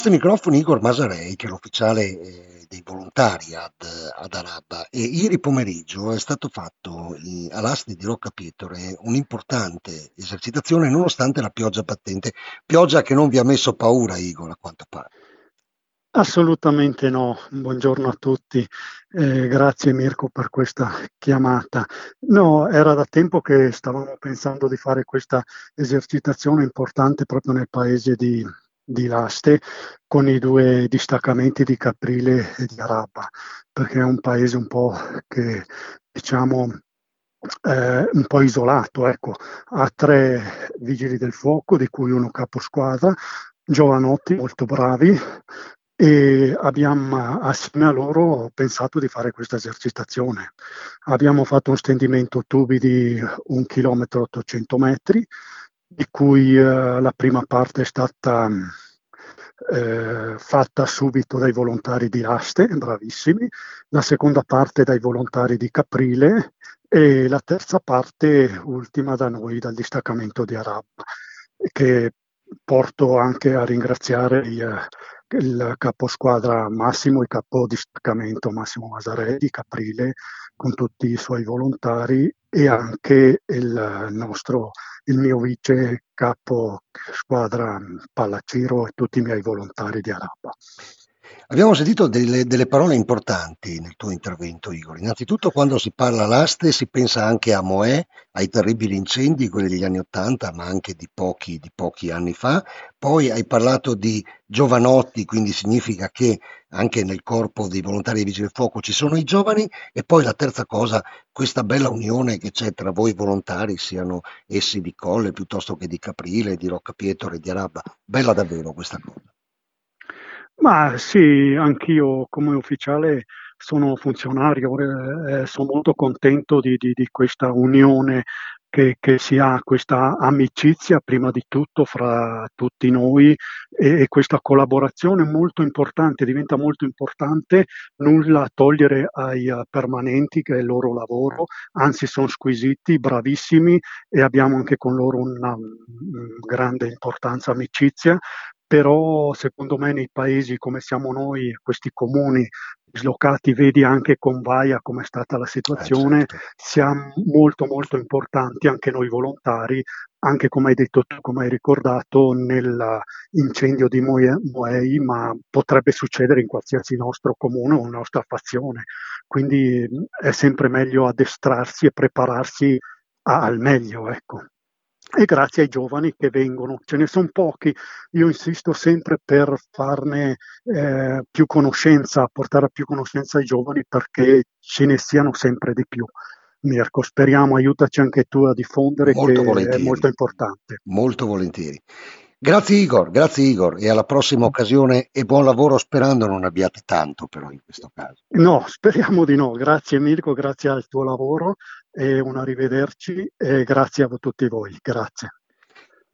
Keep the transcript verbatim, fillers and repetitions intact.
Ai microfoni Igor Masarei, che è l'ufficiale eh, dei volontari ad, ad Araba, e ieri pomeriggio è stato fatto i- all'Asti di Rocca Pietore un'importante esercitazione nonostante la pioggia battente, pioggia che non vi ha messo paura, Igor, a quanto pare. Assolutamente no, buongiorno a tutti. Eh, grazie Mirko per questa chiamata. No, era da tempo che stavamo pensando di fare questa esercitazione importante proprio nel paese di, di Laste con i due distaccamenti di Caprile e di Araba, perché è un paese un po' che diciamo eh, un po' isolato, ecco. Ha tre vigili del fuoco, di cui uno caposquadra, giovanotti molto bravi, e abbiamo assieme a loro pensato di fare questa esercitazione. Abbiamo fatto un stendimento tubi di un chilometro e ottocento metri, di cui eh, la prima parte è stata eh, fatta subito dai volontari di Aste, bravissimi, la seconda parte dai volontari di Caprile e la terza parte, ultima, da noi, dal distaccamento di Arab, che porto anche a ringraziare il, il caposquadra Massimo, il capo distaccamento Massimo Masarè di Caprile, con tutti i suoi volontari, e anche il nostro, il mio vice capo squadra Palaciro e tutti i miei volontari di Araba. Abbiamo sentito delle, delle parole importanti nel tuo intervento, Igor. Innanzitutto, quando si parla all'aste si pensa anche a Moè, ai terribili incendi, quelli degli anni Ottanta, ma anche di pochi, di pochi anni fa. Poi hai parlato di giovanotti, quindi significa che anche nel corpo dei volontari dei Vigili del Fuoco ci sono i giovani. E poi la terza cosa, questa bella unione che c'è tra voi volontari, siano essi di Colle piuttosto che di Caprile, di Rocca Pietro e di Araba. Bella davvero questa cosa. Ma sì, anch'io come ufficiale sono funzionario, eh, sono molto contento di, di- di questa unione che, che si ha, questa amicizia prima di tutto fra tutti noi e, e questa collaborazione molto importante, diventa molto importante, nulla a togliere ai eh, permanenti che è il loro lavoro, anzi sono squisiti, bravissimi e abbiamo anche con loro una mm, grande importanza, amicizia, però secondo me nei paesi come siamo noi, questi comuni dislocati, vedi anche con Vaia come è stata la Eh situazione, certo. siamo molto molto importanti anche noi volontari, anche come hai detto tu, come hai ricordato nell'incendio di Moe- Moei, ma potrebbe succedere in qualsiasi nostro comune o nostra fazione, quindi mh, è sempre meglio addestrarsi e prepararsi a- al meglio, ecco. E grazie ai giovani che vengono, ce ne sono pochi, io insisto sempre per farne eh, più conoscenza, portare a più conoscenza ai giovani perché ce ne siano sempre di più. Mirko, speriamo, aiutaci anche tu a diffondere Molto che è volentieri, molto importante. molto volentieri. Grazie Igor, grazie Igor e alla prossima occasione e buon lavoro sperando non abbiate tanto però in questo caso. No, speriamo di no. Grazie Mirko, grazie al tuo lavoro e un arrivederci e grazie a tutti voi. Grazie.